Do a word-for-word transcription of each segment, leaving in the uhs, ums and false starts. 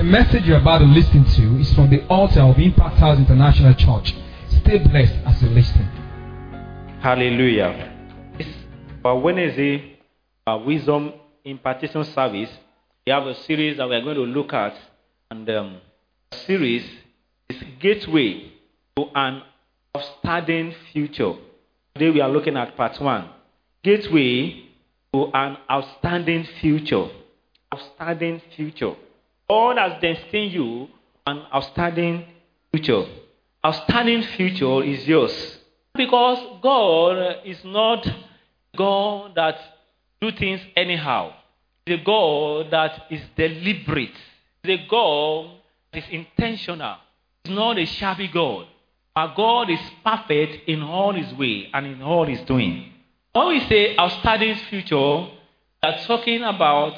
message you're about to listen to is from the altar of Impact House International Church. Stay blessed as you listen. Hallelujah. It's our Wednesday our Wisdom Impartation Service. We have a series that we are going to look at, and um, the series is Gateway to an Outstanding Future. Today we are looking at part one. Gateway to an outstanding future. Outstanding future. God has destined you an outstanding future. Outstanding future is yours. Because God is not God that do things anyhow. He's a God that is deliberate. He's a God that is intentional. He's not a shabby God. Our God is perfect in all his way and in all he's doing. When we say outstanding future, we are talking about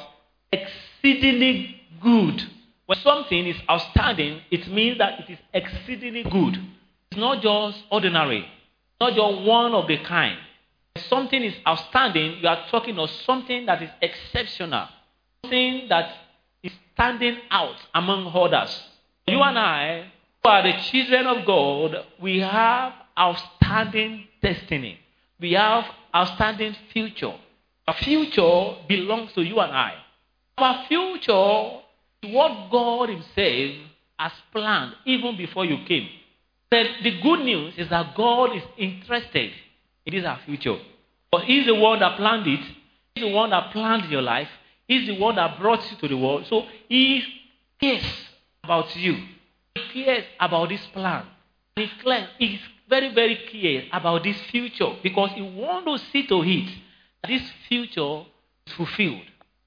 exceedingly good. When something is outstanding, it means that it is exceedingly good. It's not just ordinary. It's not just one of the kind. If something is outstanding, you are talking of something that is exceptional. Something that is standing out among others. You and I, who are the children of God, we have outstanding destiny. We have outstanding future. Our future belongs to you and I. Our future is what God himself has planned even before you came. But the good news is that God is interested. It is our future. But he's the one that planned it. He's the one that planned your life. He's the one that brought you to the world. So he cares about you. He cares about this plan. He's clear. He's very, very clear about this future because he wants to see to it that this future is fulfilled.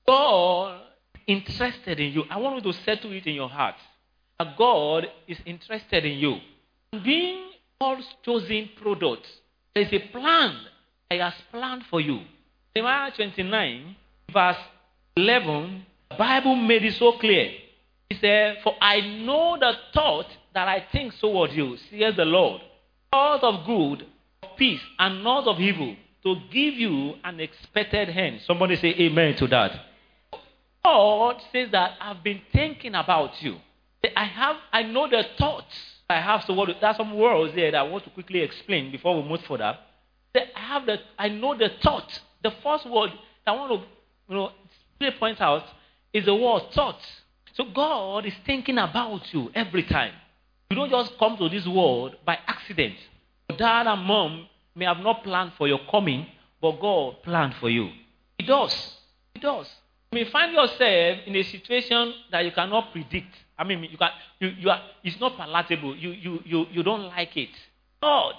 God is interested in you. I want you to settle it in your heart. That God is interested in you. Being God's chosen product, there is a plan that he has planned for you. Jeremiah twenty-nine, verse eleven, the Bible made it so clear. He said, "For I know the thought that I think toward you, says the Lord, thought of good, of peace, and not of evil, to give you an expected end." Somebody say amen to that. God says that I've been thinking about you. I have, I know the thoughts I have. So what? There are some words there that I want to quickly explain before we move further. I have the, I know the thought. The first word I want to, you know, really point out is the word thought. So God is thinking about you every time. You don't just come to this world by accident. Dad and mom may have not planned for your coming, but God planned for you. He does. He does. You may find yourself in a situation that you cannot predict. I mean, you can, you, you are, it's not palatable. You, you, you, you don't like it. God,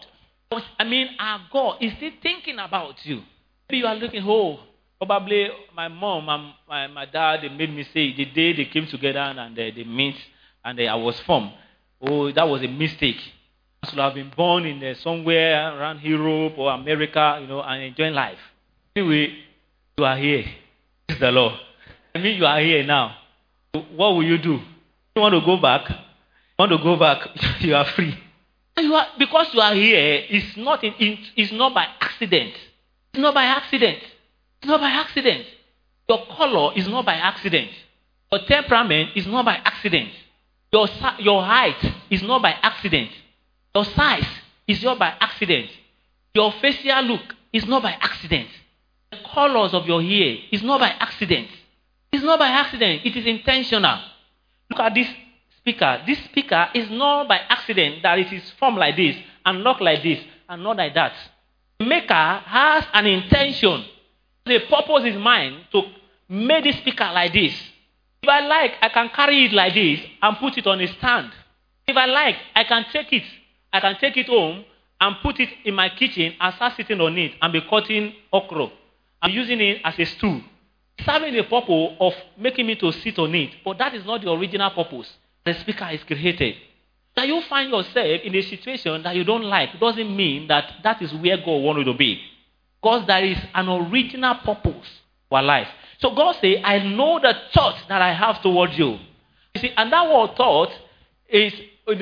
I mean, our God is still thinking about you. Maybe you are looking, oh, probably my mom and my, my dad, they made me say the day they came together and they, they met and they, I was formed. Oh, that was a mistake. I should have been born in uh, somewhere around Europe or America, you know, and enjoying life. Anyway, you are here. This is the Lord. I mean, you are here now. What will you do? You want to go back? You want to go back? You are free. You are, because you are here, it's not in, in, it's not by accident. It's not by accident. It's not by accident. Your color is not by accident. Your temperament is not by accident. Your, your height is not by accident. Your size is not by accident. Your facial look is not by accident. The colors of your hair is not by accident. It's not by accident. It is intentional. Look at this speaker. This speaker is not by accident that it is formed like this and not like this and not like that. The maker has an intention. The purpose is mine to make this speaker like this. If I like, I can carry it like this and put it on a stand. If I like, I can take it. I can take it home and put it in my kitchen and start sitting on it and be cutting okra. I'm using it as a stool. Serving the purpose of making me to sit on it. But that is not the original purpose the speaker is created. That you find yourself in a situation that you don't like doesn't mean that that is where God wants you to be. Because there is an original purpose for life. So God says, I know the thought that I have towards you. You see, and that word thought is,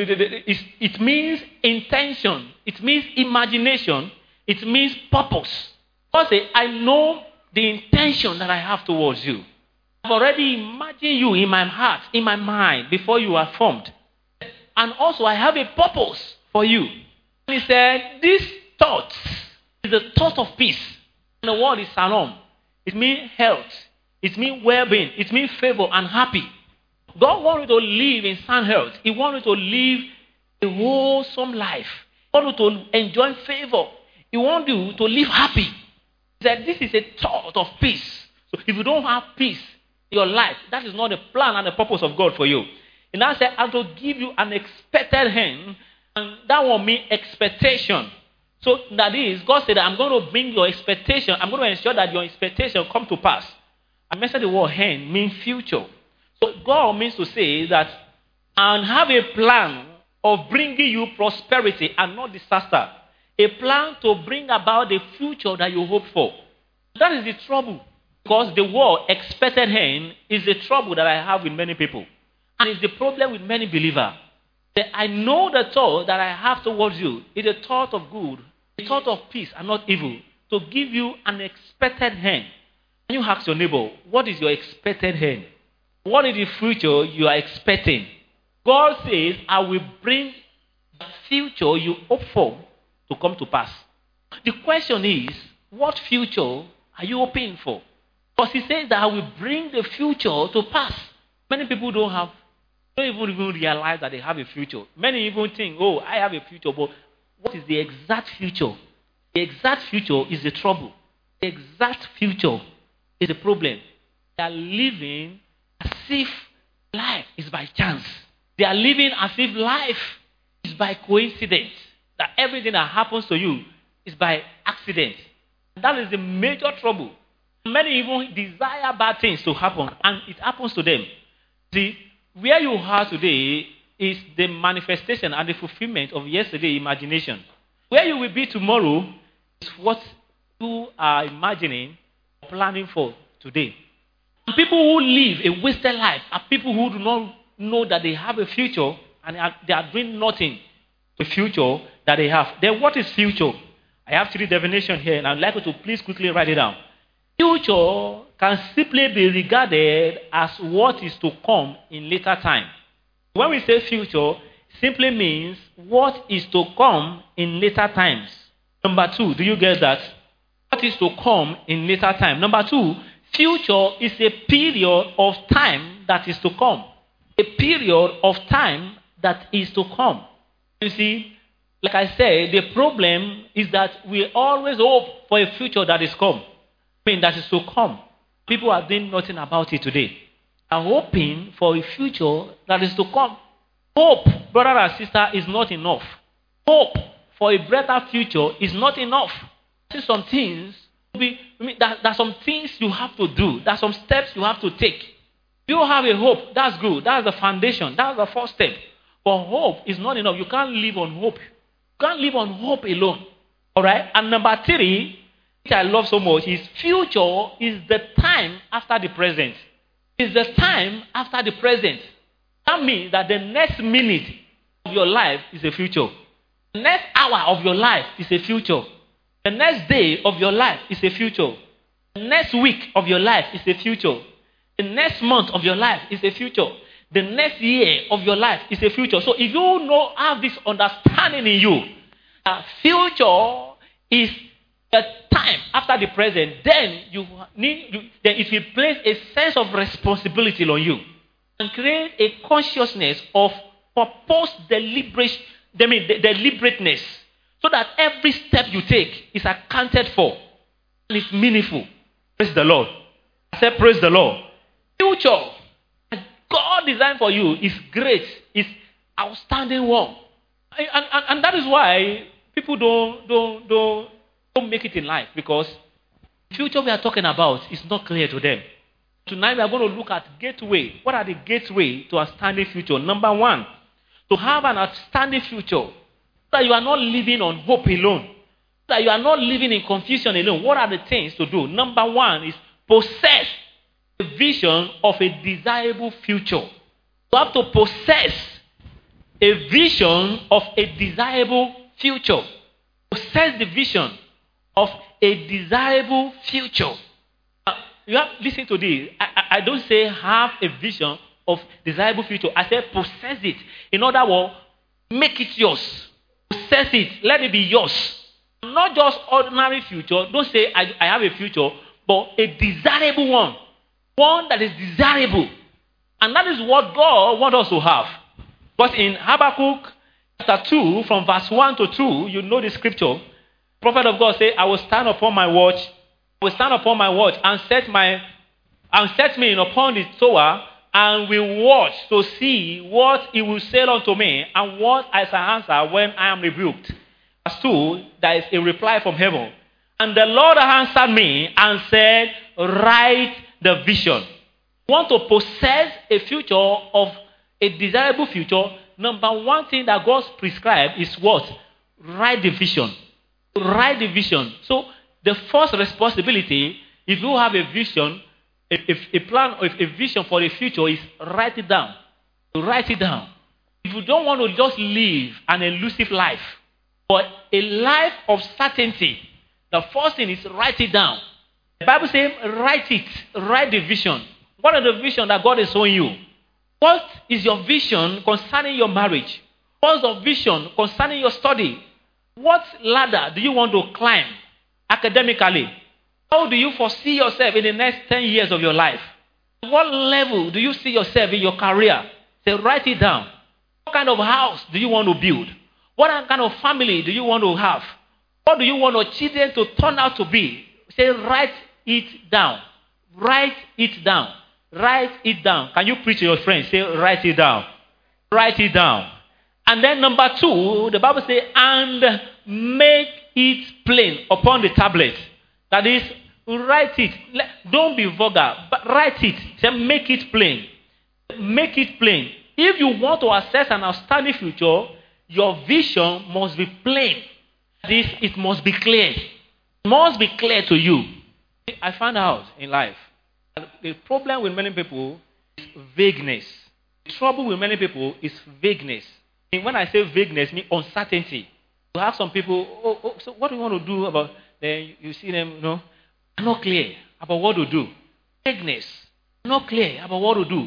is it means intention. It means imagination. It means purpose. God says, I know the intention that I have towards you. I've already imagined you in my heart, in my mind, before you are formed. And also, I have a purpose for you. And he said, this thought is the thought of peace. And the word is shalom. It means health. It means well-being. It means favor and happy. God wants you to live in sound health. He wants you to live a wholesome life. He wants you to enjoy favor. He wants you to live happy. He said, this is a thought of peace. So if you don't have peace in your life, that is not the plan and the purpose of God for you. And I said, I'm to give you an expected hand, and that will mean expectation. So that is, God said that I'm going to bring your expectation, I'm going to ensure that your expectation come to pass. I mentioned the word hand, means future. So God means to say that I have a plan of bringing you prosperity and not disaster. A plan to bring about the future that you hope for. That is the trouble. Because the word expected hand is the trouble that I have with many people. And it's the problem with many believers. That I know the thought that I have towards you is a thought of good, a thought of peace and not evil, to give you an expected hand. Can you ask your neighbor, what is your expected hand? What is the future you are expecting? God says, I will bring the future you hope for to come to pass. The question is, what future are you hoping for? Because he says that I will bring the future to pass. Many people don't have, don't even, even realize that they have a future. Many even think, oh, I have a future, but what is the exact future? The exact future is the trouble. The exact future is the problem. They are living as if life is by chance. They are living as if life is by coincidence. That everything that happens to you is by accident. That is the major trouble. Many even desire bad things to happen, and it happens to them. See, where you are today is the manifestation and the fulfillment of yesterday's imagination. Where you will be tomorrow is what you are imagining or planning for today. And people who live a wasted life are people who do not know that they have a future and they are doing nothing to the future that they have. Then what is future? I have three definitions here, and I'd like you to please quickly write it down. Future can simply be regarded as what is to come in later time. When we say future, simply means what is to come in later times. Number two, do you get that? What is to come in later time? Number two, future is a period of time that is to come. A period of time that is to come. You see, like I said, the problem is that we always hope for a future that is come. I mean, that is to come. People are doing nothing about it today. Are hoping for a future that is to come. Hope, brother and sister, is not enough. Hope for a better future is not enough. See, some things, I mean, there are some things you have to do. There are some steps you have to take. You have a hope, that's good. That's the foundation. That's the first step. But hope is not enough. You can't live on hope. You can't live on hope alone. All right? And number three, which I love so much, is future is the time after the present. It's the time after the present. That means that the next minute of your life is a future. The next hour of your life is a future. The next day of your life is a future. The next week of your life is a future. The next month of your life is a future. The next year of your life is a future. So if you know, have this understanding in you, that future is the time after the present, then you need, you, then it will place a sense of responsibility on you and create a consciousness of purpose, deliberation, I mean, deliberateness, so that every step you take is accounted for and it's meaningful. Praise the Lord. I said, praise the Lord. Future God designed for you is great, is outstanding one, and, and, and that is why people don't don't don't. Don't make it in life, because the future we are talking about is not clear to them. Tonight we are going to look at gateway. What are the gateway to outstanding future? Number one, to have an outstanding future, that you are not living on hope alone, that you are not living in confusion alone. What are the things to do? Number one is possess a vision of a desirable future. You have to possess a vision of a desirable future. Possess the vision of a desirable future. Uh, you have listen to this. I, I, I don't say have a vision of desirable future. I say possess it. In other words, make it yours. Possess it. Let it be yours. Not just ordinary future. Don't say I, I have a future, but a desirable one. One that is desirable. And that is what God wants us to have. But in Habakkuk chapter two, from verse one to two, you know the scripture. Prophet of God said, I will stand upon my watch, I will stand upon my watch and set my and set me upon the tower, and will watch to see what he will say unto me, and what I shall answer when I am rebuked. Verse two, there is a reply from heaven. And the Lord answered me and said, write the vision. You want to possess a future of a desirable future, number one thing that God prescribed is what? Write the vision. Write the vision. So the first responsibility, if you have a vision, if, if a plan, if a vision for the future, is write it down. Write it down. If you don't want to just live an elusive life, but a life of certainty, the first thing is write it down. The Bible says, write it. Write the vision. What is the vision that God is showing you? What is your vision concerning your marriage? What's your vision concerning your study? What ladder do you want to climb academically? How do you foresee yourself in the next ten years of your life? What level do you see yourself in your career? Say, write it down. What kind of house do you want to build? What kind of family do you want to have? What do you want your children to turn out to be? Say, write it down. Write it down. Write it down. Can you preach to your friends? Say, write it down. Write it down. And then number two, the Bible says, and make it plain upon the tablet. That is, write it. Don't be vulgar, but write it. Say, make it plain. Make it plain. If you want to assess an outstanding future, your vision must be plain. This, it must be clear. It must be clear to you. I found out in life, the problem with many people is vagueness. The trouble with many people is vagueness. And when I say vagueness, I mean uncertainty. You ask some people, oh, oh, so what do you want to do about, then you see them, you know, not clear about what to do. Vagueness, not clear about what to do.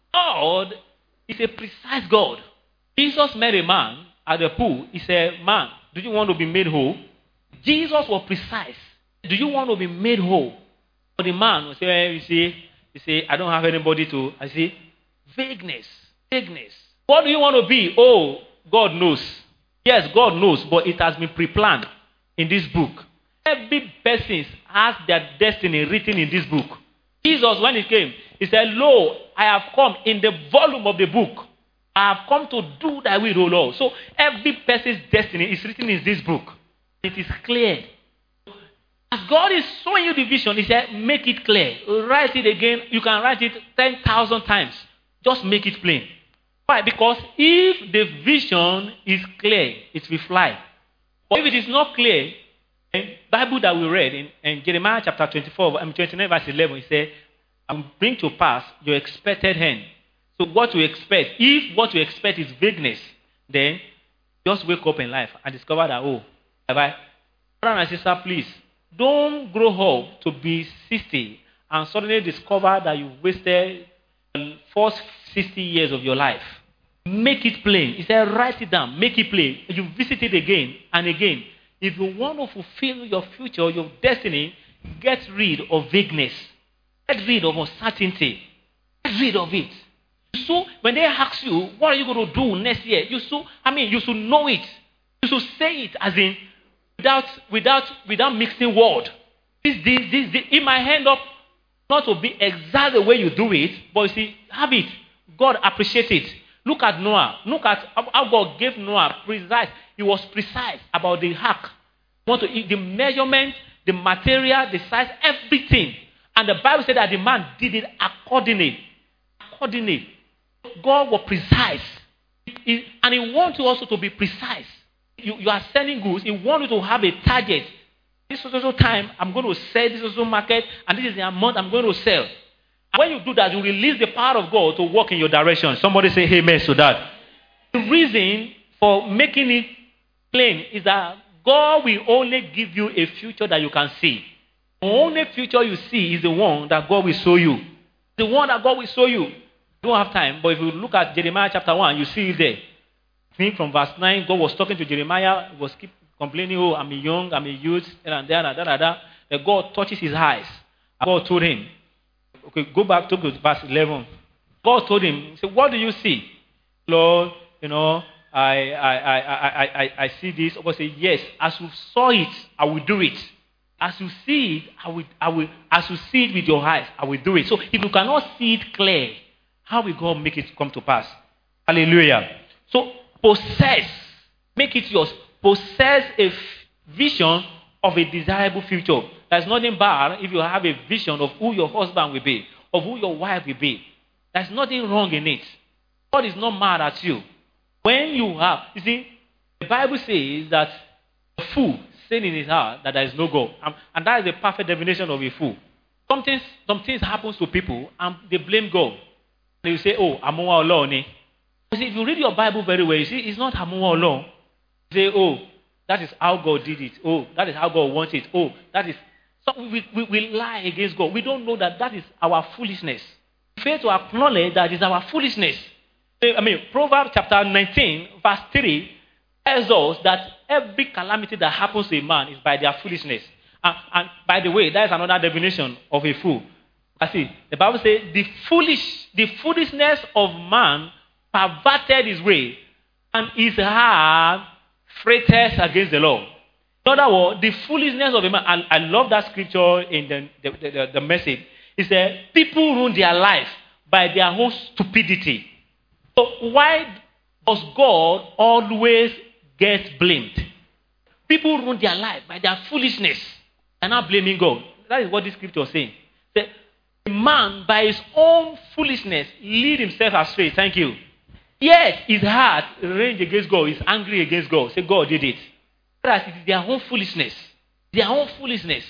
God is a precise God. Jesus met a man at the pool. He said, man, do you want to be made whole? Jesus was precise. Do you want to be made whole? But the man will say, you see, you say, I don't have anybody to, I see, vagueness, vagueness. What do you want to be? Oh, God knows. Yes, God knows, but it has been pre-planned in this book. Every person has their destiny written in this book. Jesus, when he came, he said, lo, I have come in the volume of the book. I have come to do thy will, O Lord. So every person's destiny is written in this book. It is clear. As God is showing you the vision, he said, make it clear. Write it again. You can write it ten thousand times. Just make it plain. Why? Because if the vision is clear, it will fly. But if it is not clear, the Bible that we read in, in Jeremiah chapter twenty-four, twenty-nine verse eleven, it says, I will bring to pass your expected hand. So what you expect, if what you expect is vagueness, then just wake up in life and discover that, oh, have I? Brother and sister, please, don't grow up to be sixty and suddenly discover that you wasted the first sixty years of your life. Make it plain. He said, write it down. Make it plain. You visit it again and again. If you want to fulfill your future, your destiny, get rid of vagueness. Get rid of uncertainty. Get rid of it. So when they ask you, what are you going to do next year? You so I mean, you should know it. You should say it as in without without without mixing word. This, this, this, this, it might end up not to be exactly the way you do it, but you see, have it. God appreciates it. Look at Noah. Look at how God gave Noah precise. He was precise about the ark. Want to eat the measurement, the material, the size, everything. And the Bible said that the man did it accordingly. Accordingly. God was precise. He, and he wants you also to be precise. You, you are selling goods. He wants you to have a target. This social time, I'm going to sell this social market, and this is the amount I'm going to sell. And when you do that, you release the power of God to work in your direction. Somebody say amen to that. The reason for making it plain is that God will only give you a future that you can see. The only future you see is the one that God will show you. The one that God will show you. You don't have time, but if you look at Jeremiah chapter one, you see it there. I think from verse nine, God was talking to Jeremiah. He was keep complaining, oh, I'm a young, I'm a youth, and there, and there, and there. And God touches his eyes. And God told him, okay, go back to verse eleven. God told him, he said, what do you see? Lord, you know, I I I I I, I see this. God said, yes, as you saw it, I will do it. As you see it, I will, I will, as you see it with your eyes, I will do it. So if you cannot see it clear, how will God make it come to pass? Hallelujah. So possess, make it yours. Possess a vision of a desirable future. There's nothing bad if you have a vision of who your husband will be, of who your wife will be. There's nothing wrong in it. God is not mad at you. When you have, you see, the Bible says that a fool saying in his heart that there is no God. Um, and that is the perfect definition of a fool. Something, some things happens to people and they blame God. They will say, oh, Amuwa Allah. You see, if you read your Bible very well, you see, it's not Amuwa Allah. You say, oh, that is how God did it. Oh, that is how God wants it. Oh, that is... So we, we, we lie against God. We don't know that that is our foolishness. We fail to acknowledge that it's our foolishness. I mean, Proverbs chapter nineteen, verse three, tells us that every calamity that happens to a man is by their foolishness. And, and by the way, that is another definition of a fool. I see. The Bible says the foolish, the foolishness of man perverted his way, and his heart freighteth against the Lord. In other words, the foolishness of a man. I, I love that scripture in the, the, the, the message. It says people ruin their life by their own stupidity. So why does God always get blamed? People ruin their life by their foolishness and not blaming God. That is what this scripture is saying. The man, by his own foolishness, lead himself astray. Thank you. Yet his heart rage against God. He's angry against God. Say, God did it. Whereas it is their own foolishness. Their own foolishness.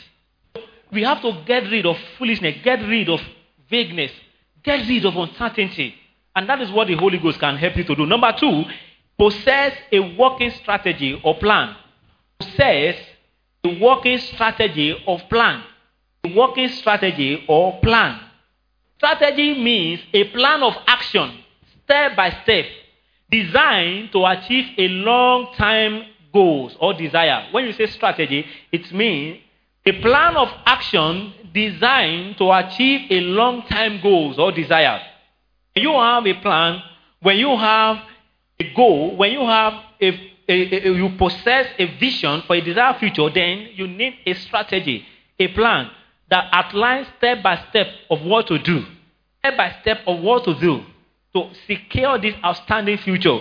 We have to get rid of foolishness. Get rid of vagueness. Get rid of uncertainty. And that is what the Holy Ghost can help you to do. Number two, possess a working strategy or plan. Possess a working strategy or plan. A working strategy or plan. Strategy means a plan of action, step by step, designed to achieve a long-time goals or desire. When you say strategy, it means a plan of action designed to achieve a long-time goals or desire. When you have a plan, when you have a goal, when you have a, a, a, you possess a vision for a desired future, then you need a strategy, a plan that outlines step by step of what to do, step by step of what to do to secure this outstanding future.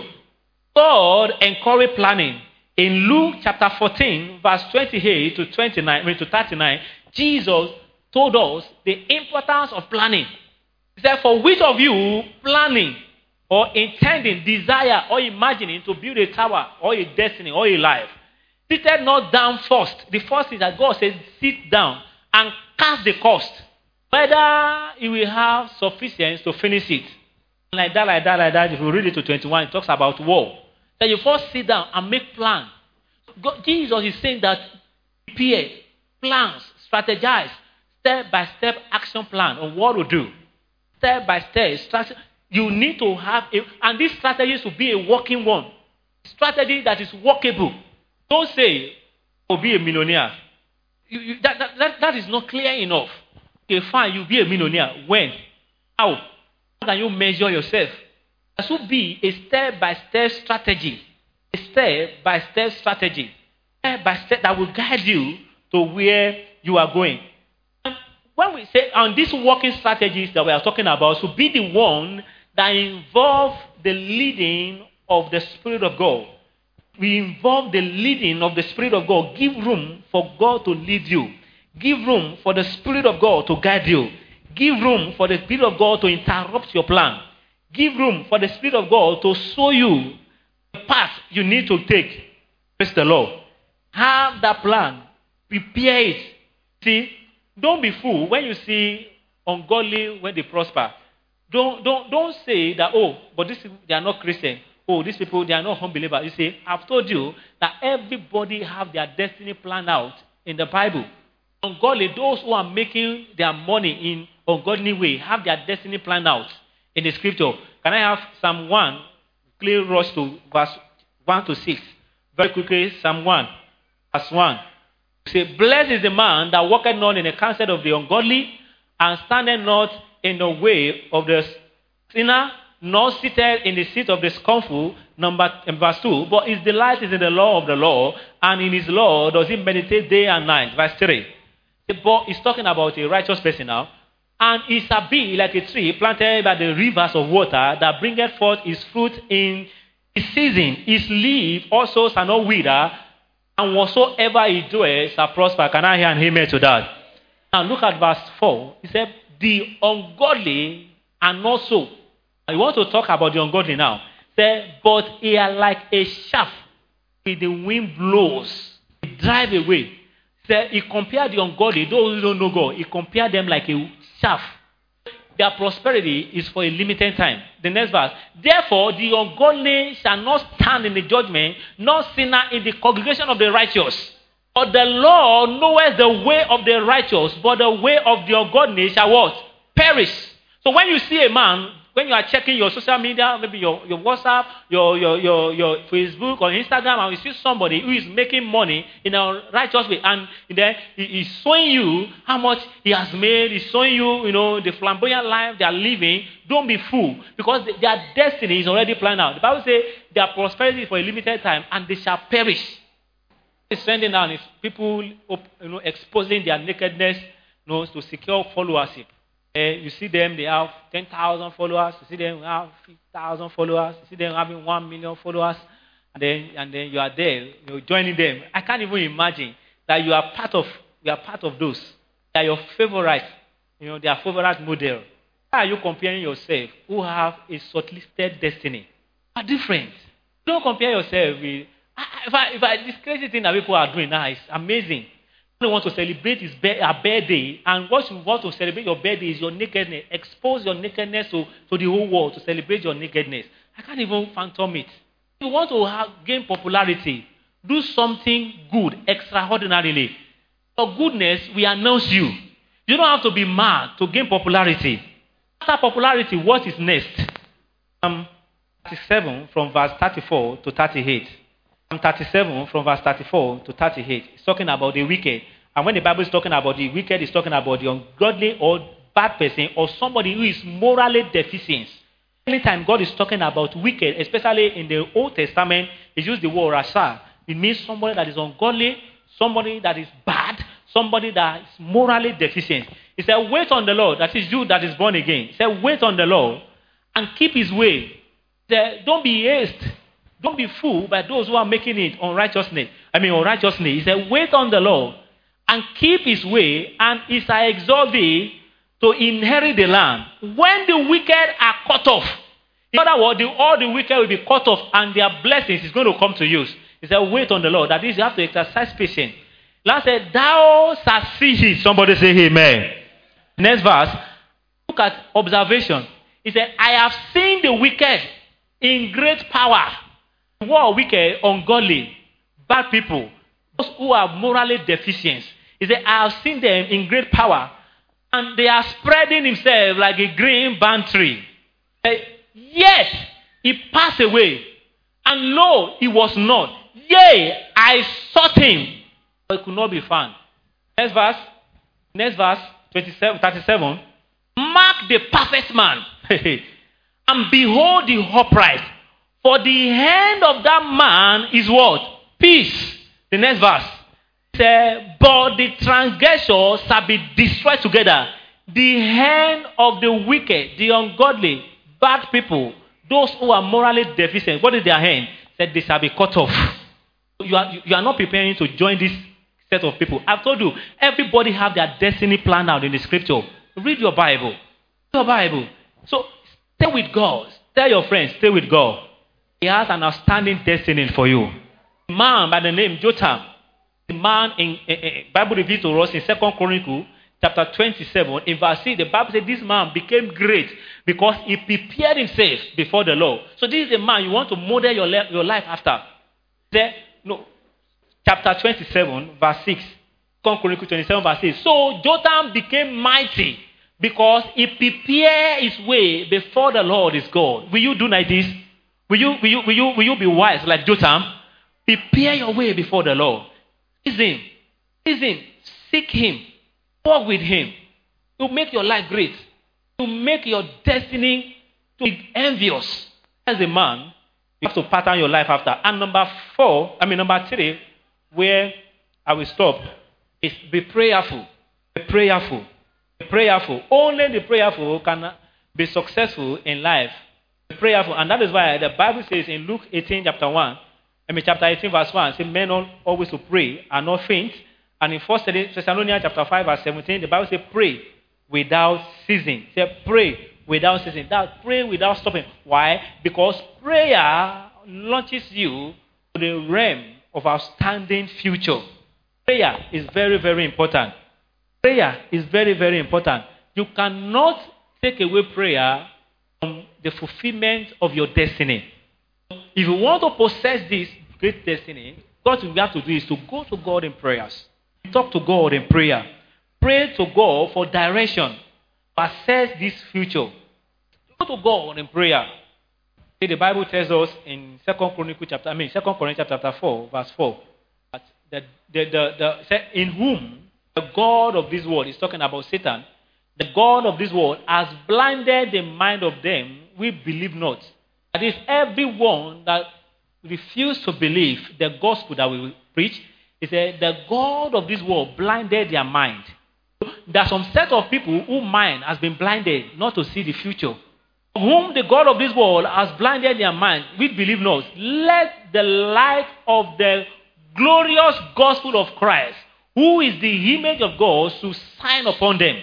God encouraged planning. In Luke chapter fourteen, verse twenty-eight to twenty-nine, I mean to thirty-nine, Jesus told us the importance of planning. He said, for which of you planning or intending, desire or imagining to build a tower or a destiny or a life, seated not down first. The first is that God says, sit down and cast the cost, whether he will have sufficiency to finish it. Like that, like that, like that. If you read it to twenty-one, it talks about war. Then you first sit down and make plans. God, Jesus is saying that prepare plans, strategize, step by step action plan on what to do. Step by step strategy. You need to have a, and this strategy should be a working one. Strategy that is workable. Don't say, "I'll be a millionaire." You, you, that, that, that, that is not clear enough. Okay, fine, you'll be a millionaire. When? How? How can you measure yourself? There should be a step-by-step strategy. A step-by-step strategy. Step-by-step that will guide you to where you are going. And when we say, on these working strategies that we are talking about, should be the one that involve the leading of the Spirit of God. We involve the leading of the Spirit of God. Give room for God to lead you. Give room for the Spirit of God to guide you. Give room for the Spirit of God to interrupt your plan. Give room for the Spirit of God to show you the path you need to take. Praise the Lord. Have that plan. Prepare it. See, don't be fooled when you see ungodly when they prosper. Don't, don't, don't say that, oh, but this, they are not Christian. Oh, these people, they are not unbelievers. You see, I've told you that everybody have their destiny planned out in the Bible. Ungodly, those who are making their money in ungodly way, have their destiny planned out in the scripture. Can I have Psalm one? Clear rush to verse one to six. Very quickly, Psalm one, verse one. Say, blessed is the man that walketh not in the counsel of the ungodly, and standeth not in the way of the sinner, nor seated in the seat of the scornful. Number in verse two. But his delight is in the law of the law, and in his law does he meditate day and night. Verse three. But he's talking about a righteous person now. And he shall be like a tree planted by the rivers of water, that bringeth forth his fruit in his season. His leaf also shall not wither, and whatsoever he doeth shall prosper. Can I hear an amen to that? Now look at verse four. He said, the ungodly are not so. I want to talk about the ungodly now. He said, but he are like a shaft with the wind blows. He drive away. He, he compared the ungodly, those who don't know God, he compared them like a shaft. Their prosperity is for a limited time. The next verse. Therefore, the ungodly shall not stand in the judgment, nor sinner in the congregation of the righteous. For the Lord knoweth the way of the righteous, but the way of the ungodly shall what? Perish. So when you see a man, when you are checking your social media, maybe your, your WhatsApp, your, your, your, your Facebook or Instagram, and you see somebody who is making money in a righteous way, and then he is showing you how much he has made, he's showing you, you know, the flamboyant life they are living, don't be fooled, because the, their destiny is already planned out. The Bible says their prosperity is for a limited time, and they shall perish. It's trending now is people, you know, exposing their nakedness, you know, to secure followership. Uh, you see them, they have ten thousand followers. You see them have fifty thousand followers. You see them having one million followers. And then, and then you are there, you know, joining them. I can't even imagine that you are part of, you are part of those. They are your favorite, you know, their favorite model. How are you comparing yourself who have a shortlisted destiny? Are different. Don't compare yourself with, if I, if I, this crazy thing that people are doing now is amazing. Want to celebrate his be- a birthday, and what you want to celebrate your birthday is your nakedness. Expose your nakedness to, to the whole world to celebrate your nakedness. I can't even phantom it. If you want to have, gain popularity, do something good, extraordinarily. For goodness, we announce you. You don't have to be mad to gain popularity. After popularity, what is next? Um, thirty-seven from verse thirty-four to thirty-eight. Psalm thirty-seven from verse thirty-four to thirty-eight. It's talking about the wicked. And when the Bible is talking about the wicked, it's talking about the ungodly or bad person or somebody who is morally deficient. Anytime God is talking about wicked, especially in the Old Testament, he used the word rasha. It means somebody that is ungodly, somebody that is bad, somebody that is morally deficient. He said, wait on the Lord. That is you that is born again. He said, wait on the Lord and keep his way. He said, don't be hasty. Don't be fooled by those who are making it unrighteousness. I mean, unrighteousness. He said, wait on the Lord and keep his way, and he shall exalt thee to inherit the land. When the wicked are cut off, in other words, the, all the wicked will be cut off, and their blessings is going to come to you. He said, wait on the Lord. That is, you have to exercise patience. Last said, thou shalt see it. Somebody say amen. Next verse, look at observation. He said, I have seen the wicked in great power. Who are wicked, ungodly, bad people, those who are morally deficient. He said, I have seen them in great power, and they are spreading himself like a green barn tree. Yet he passed away, and lo, he was not. Yea, I sought him, but he could not be found. Next verse, next verse, twenty-seven, thirty-seven. Mark the perfect man, and behold the upright. For the hand of that man is what? Peace. The next verse. Say, but the transgressor shall be destroyed together. The hand of the wicked, the ungodly, bad people, those who are morally deficient, what is their hand? Said they shall be cut off. You are, you are not preparing to join this set of people. I've told you, everybody have their destiny planned out in the scripture. Read your Bible. Read your Bible. So stay with God. Tell your friends, stay with God. He has an outstanding destiny for you. A man by the name Jotham, the man in, in, in Bible revealed to us in Second Chronicles chapter twenty-seven, in verse six, the Bible says this man became great because he prepared himself before the Lord. So this is a man you want to model your, your life after. There, no, chapter twenty-seven, verse six. Second Chronicles twenty-seven verse eight. So Jotham became mighty because he prepared his way before the Lord his God. Will you do like this? Will you, will you, will you, will you be wise like Jotham? Prepare your way before the Lord. Please him. Please him. Seek him. Walk with him. To make your life great. To make your destiny to be envious. As a man, you have to pattern your life after. And number four, I mean number three, where I will stop, is be prayerful. Be prayerful. Be prayerful. Only the prayerful can be successful in life. Be prayerful. And that is why the Bible says in Luke eighteen, chapter one, I mean chapter eighteen, verse one, it says men ought always to pray and not faint. And in First Thessalonians chapter five, verse seventeen, the Bible says pray without ceasing. It says pray without ceasing. That pray without stopping. Why? Because prayer launches you to the realm of outstanding future. Prayer is very, very important. Prayer is very, very important. You cannot take away prayer from the fulfillment of your destiny. If you want to possess this great destiny, what you have to do is to go to God in prayers. Talk to God in prayer. Pray to God for direction to assess this future. Go to God in prayer. See, the Bible tells us in Second Chronicles chapter, I mean Second Corinthians chapter four, verse four, that the, the, the, the, in whom the God of this world is talking about Satan. The God of this world has blinded the mind of them we believe not. That is, everyone that refused to believe the gospel that we preach, he said, the God of this world blinded their mind. There are some set of people whose mind has been blinded not to see the future. Whom the God of this world has blinded their mind, we believe not. Let the light of the glorious gospel of Christ, who is the image of God, to shine upon them.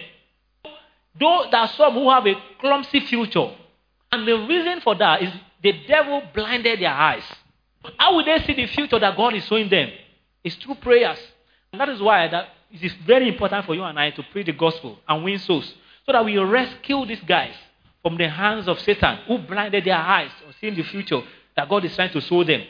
Though there are some who have a clumsy future. And the reason for that is the devil blinded their eyes. How will they see the future that God is showing them? It's through prayers. And that is why that it is very important for you and I to preach the gospel and win souls. So that we rescue these guys from the hands of Satan, who blinded their eyes on seeing the future that God is trying to show them.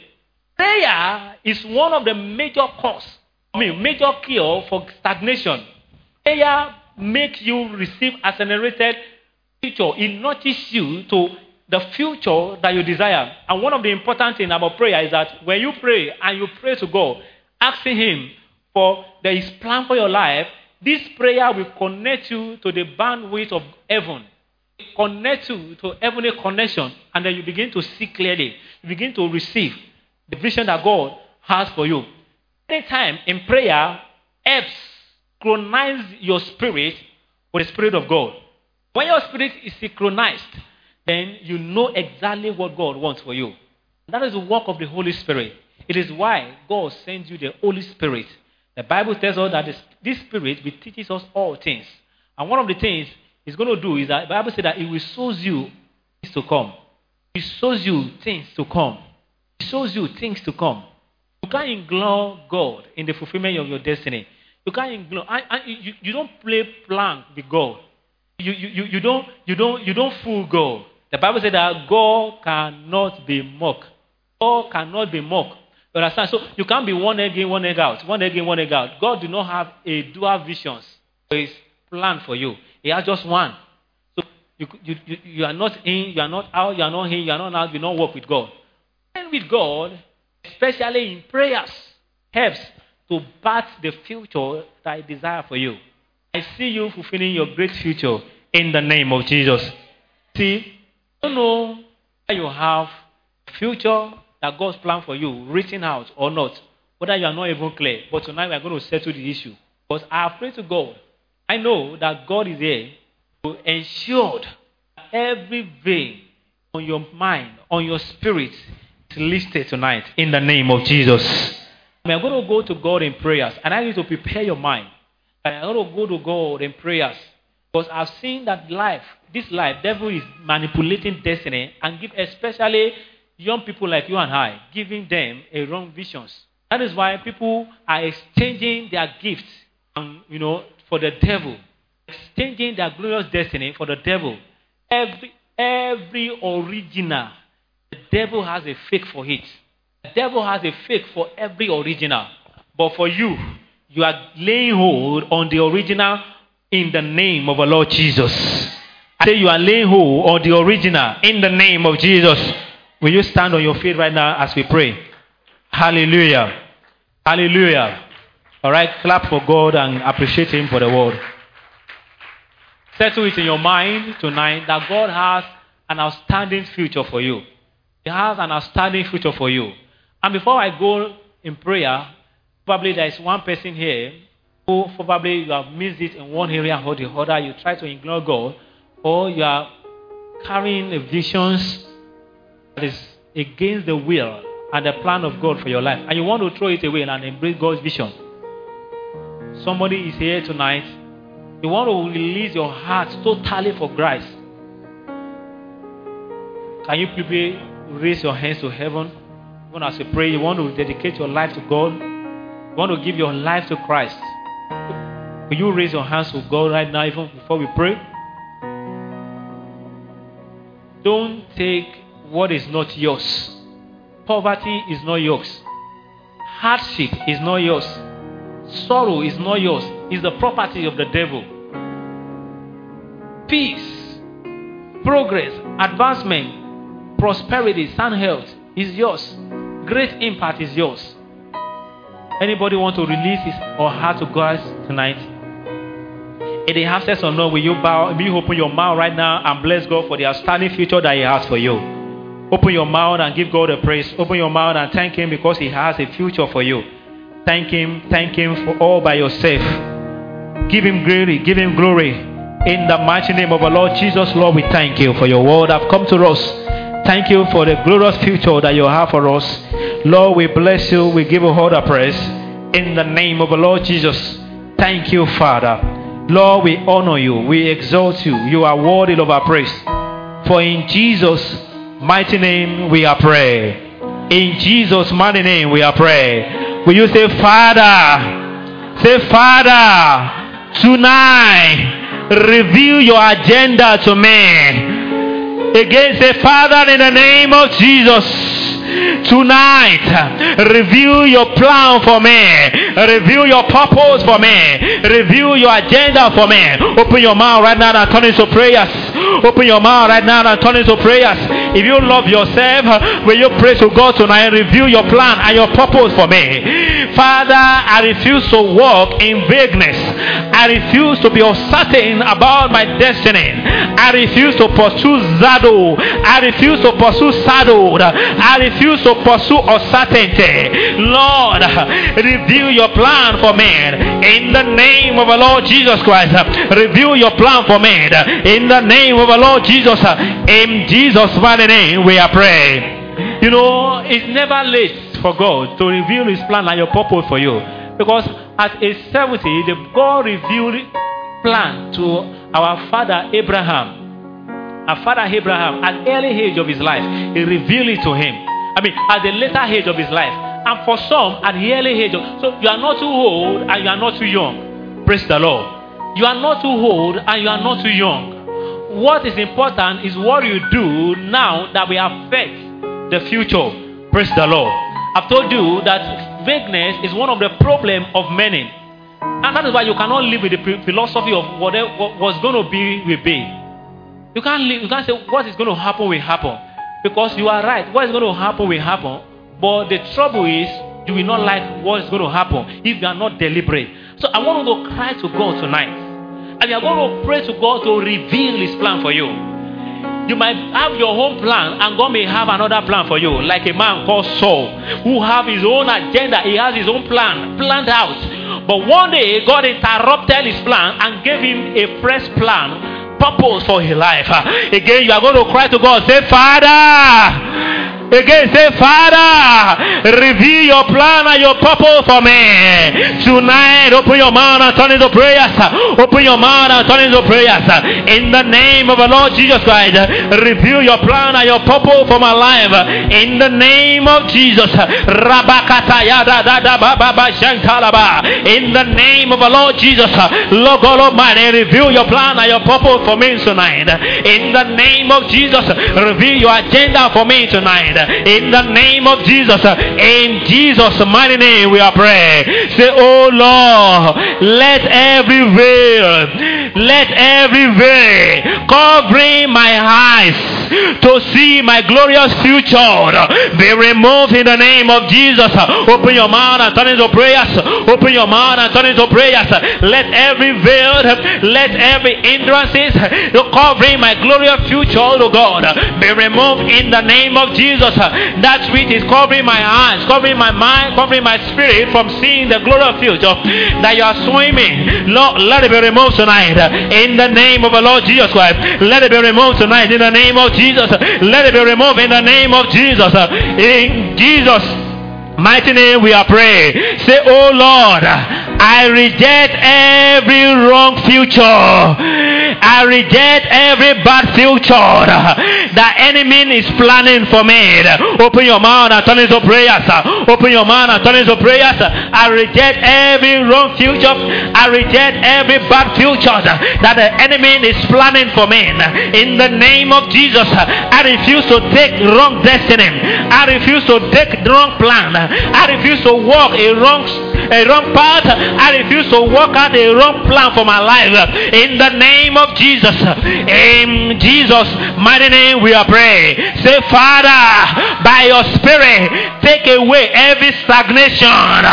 Prayer is one of the major cause, I mean major cure for stagnation. Prayer makes you receive accelerated future. It nudges you to the future that you desire. And one of the important things about prayer is that when you pray and you pray to God, asking him for his plan for your life, this prayer will connect you to the bandwidth of heaven. Connect you to heavenly connection, and then you begin to see clearly. You begin to receive the vision that God has for you. Anytime in prayer helps synchronize your spirit with the Spirit of God. When your spirit is synchronized, then you know exactly what God wants for you. That is the work of the Holy Spirit. It is why God sends you the Holy Spirit. The Bible tells us that this, this Spirit will teach us all things. And one of the things He's going to do is that the Bible says that it will show you things to come. It shows you things to come. It shows you things to come. You can't ignore God in the fulfillment of your destiny. You can't ignore. I, I, you, you don't play prank with God. You, you, you, you don't you don't you don't fool God. The Bible says that God cannot be mocked. God cannot be mocked. You understand? So you can't be one egg in, one egg out, one egg in, one egg out. God do not have a dual visions for His plan for you. He has just one. So you, you, you, you are not in, you are not out, you are not in, you are not out, you don't work with God. And with God, especially in prayers, helps to birth the future that I desire for you. I see you fulfilling your great future in the name of Jesus. See, you don't know whether you have a future that God's plan for you written out or not, whether you are not even clear. But tonight we are going to settle the issue. Because I have prayed to God. I know that God is here to ensure that every vein on your mind, on your spirit, is lifted tonight in the name of Jesus. We are going to go to God in prayers, and I need to prepare your mind. And I'm going to go to God in prayers, because I've seen that life, this life, devil is manipulating destiny and give especially young people like you and I, giving them a wrong visions. That is why people are exchanging their gifts, and you know, for the devil, exchanging their glorious destiny for the devil. Every every original, the devil has a fake for it. The devil has a fake for every original. But for you, You are laying hold on the original in the name of our Lord Jesus. I say you are laying hold on the original in the name of Jesus. Will you stand on your feet right now as we pray? Hallelujah. Hallelujah. All right, clap for God and appreciate Him for the word. Settle it in your mind tonight that God has an outstanding future for you. He has an outstanding future for you. And before I go in prayer, probably there is one person here who probably you have missed it in one area or the other. You try to ignore God, or you are carrying a vision that is against the will and the plan of God for your life, and you want to throw it away and embrace God's vision. Somebody is here tonight. You want to release your heart totally for Christ. Can you please raise your hands to heaven? Even as you pray, you want to dedicate your life to God. You want to give your life to Christ. Will you raise your hands to God right now, even before we pray? Don't take what is not yours. Poverty is not yours. Hardship is not yours. Sorrow is not yours. It's the property of the devil. Peace, progress, advancement, prosperity, sound health is yours. Great impact is yours. Anybody want to release his or her to God tonight? If they have sex or not, will you bow? Will you open your mouth right now and bless God for the outstanding future that He has for you? Open your mouth and give God a praise. Open your mouth and thank Him because He has a future for you. Thank Him. Thank Him for all by yourself. Give Him glory. Give Him glory. In the mighty name of our Lord Jesus, Lord, we thank You for Your word have come to us. Thank You for the glorious future that You have for us. Lord, we bless You. We give You all the praise. In the name of our Lord Jesus. Thank You, Father. Lord, we honor You. We exalt You. You are worthy of our praise. For in Jesus' mighty name we are pray. In Jesus' mighty name we are pray. Will you say, Father? Say, Father, tonight reveal Your agenda to me. Again, say, Father, in the name of Jesus, tonight reveal Your plan for me. Reveal Your purpose for me. Reveal Your agenda for me. Open your mouth right now and turn into prayers. Open your mouth right now and turn into prayers. If you love yourself, will you pray to God tonight? Reveal Your plan and Your purpose for me. Father, I refuse to walk in vagueness. I refuse to be uncertain about my destiny. I refuse to pursue saddle. I refuse to pursue saddle. I refuse to pursue uncertainty. Lord, reveal Your plan for me. In the name of our Lord Jesus Christ, reveal Your plan for me. In the name of our Lord Jesus, in Jesus' mighty name we are praying. You know, it's never late for God to reveal His plan and Your purpose for you. Because at age seventy, the God revealed plan to our father Abraham. Our father Abraham, at the early age of his life, He revealed it to him. I mean, at the later age of his life. And for some, at the early age of... So you are not too old and you are not too young. Praise the Lord. You are not too old and you are not too young. What is important is what you do now that will affect the future. Praise the Lord. I've told you that vagueness is one of the problems of many. And that is why you cannot live with the philosophy of whatever what's going to be will be. You can't live, you can't say what is going to happen will happen. Because you are right. What is going to happen will happen. But the trouble is, you will not like what is going to happen if you are not deliberate. So I want you to cry to God tonight. And you are going to pray to God to reveal His plan for you. You might have your own plan and God may have another plan for you. Like a man called Saul who have his own agenda. He has his own plan planned out. But one day God interrupted his plan and gave him a fresh plan, purpose for his life. Again, you are going to cry to God. Say, Father. Again, say, Father, reveal Your plan and Your purpose for me. Tonight, open your mouth and turn into prayers. Open your mouth and turn into prayers. In the name of the Lord Jesus Christ, reveal Your plan and Your purpose for my life. In the name of Jesus. In the name of the Lord Jesus, Lord God Almighty, reveal Your plan and Your purpose for me tonight. In the name of Jesus, reveal Your agenda for me tonight. In the name of Jesus. In Jesus' mighty name we are praying. Say, oh Lord, let every veil, let every veil covering my eyes to see my glorious future be removed in the name of Jesus. Open your mouth and turn into prayers. Open your mouth and turn into prayers. Let every veil, let every hindrances covering my glorious future, oh God, be removed in the name of Jesus. That which is covering my eyes, covering my mind, covering my spirit from seeing the glorious future that you are showing me. Lord, let it be removed tonight in the name of the Lord Jesus Christ. Let it be removed tonight in the name of Jesus. Let it be removed in the name of Jesus. In Jesus' mighty name we are praying. Say, oh Lord, I reject every wrong future. I reject every bad future that enemy is planning for me. Open your mouth and turn into prayers. Open your mouth and turn into prayers. I reject every wrong future. I reject every bad future that the enemy is planning for me. In the name of Jesus, I refuse to take wrong destiny. I refuse to take wrong plan. I refuse to walk a wrong a wrong path. I refuse to walk out a wrong plan for my life. In the name of Jesus. In Jesus' mighty name we are praying. Say, Father, by your spirit, take away every stagnation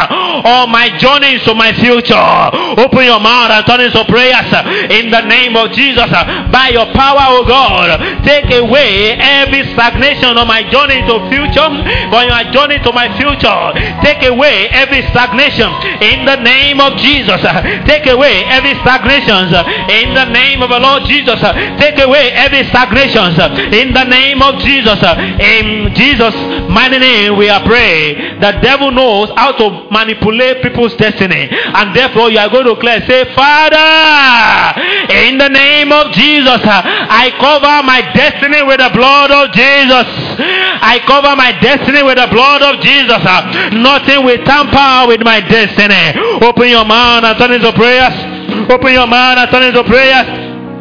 on my journey to my future. Open your mouth and turn into prayers. In the name of Jesus. By your power, oh God, take away every stagnation on my journey to future. On my journey to my future. Take away every stagnation in the name of Jesus. Take away every stagnation in the name of the Lord Jesus. Take away every stagnation in the name of Jesus. In Jesus' mighty name we are praying. The devil knows how to manipulate people's destiny, and therefore you are going to declare, say, Father, in the name of Jesus, I cover my destiny with the blood of Jesus. I cover my destiny with the blood of Jesus. Nothing will tamper with my destiny. Open your mouth and turn into prayers. Open your mouth and turn into prayers.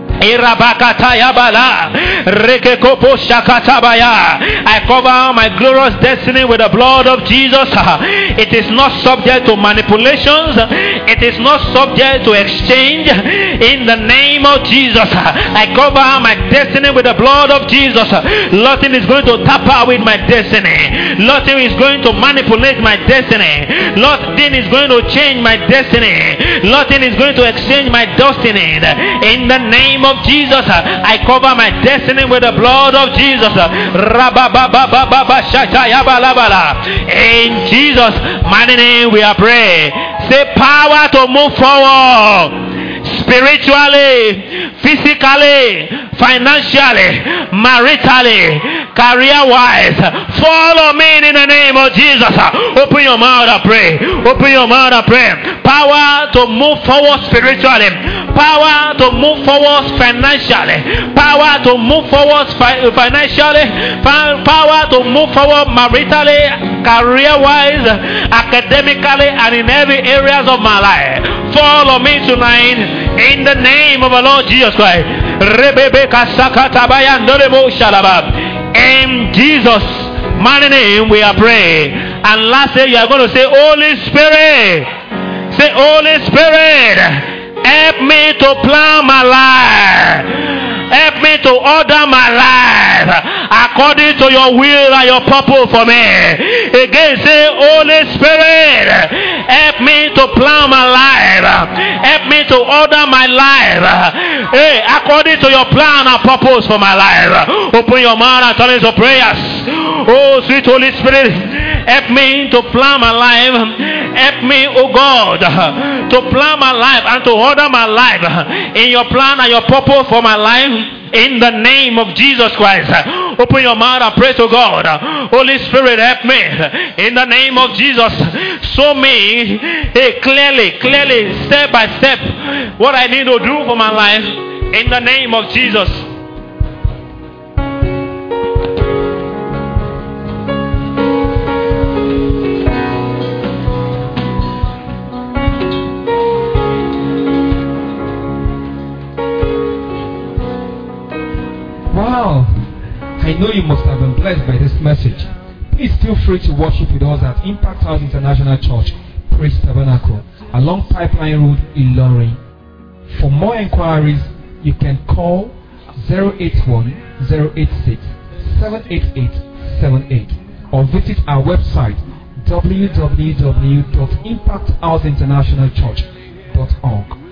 I cover my glorious destiny with the blood of Jesus. It is not subject to manipulations. It is not subject to exchange. In the name of Jesus, I cover my destiny with the blood of Jesus. Nothing is going to tamper with my destiny. Nothing is going to manipulate my destiny. Nothing is going to change my destiny. Nothing is going to exchange my destiny. In the name of Jesus, I cover my destiny with the blood of Jesus. In Jesus' mighty name we are praying. Say, power to move forward spiritually, physically, financially, maritally, career-wise. Follow me in the name of Jesus. Open your mouth and pray. Open your mouth and pray. Power to move forward spiritually. Power to move forward financially. Power to move forward fi- financially. Power to move forward maritally, career-wise, academically, and in every areas of my life. Follow me tonight in the name of the Lord Jesus Christ. In Jesus' mighty name we are praying. And lastly, you are going to say, Holy Spirit. Say, Holy Spirit, help me to plan my life. Help me to order my life according to your will and your purpose for me. Again, say, Holy Spirit, help me to plan my life. Help me to order my life, hey, according to your plan and purpose for my life. Open your mouth and turn into prayers. Oh, sweet Holy Spirit, help me to plan my life. Help me, oh God, to plan my life and to order my life in your plan and your purpose for my life. In the name of Jesus Christ. Open your mouth and pray to God. Holy Spirit, help me. In the name of Jesus. Show me, hey, clearly, clearly, step by step, what I need to do for my life. In the name of Jesus. Wow. I know you must have been blessed by this message. Please feel free to worship with us at Impact House International Church, Praise Tabernacle, along Pipeline Road, Ilorin. For more inquiries, you can call zero eight one, zero eight six, seven eight eight seven eight or visit our website w w w dot impact house international church dot org.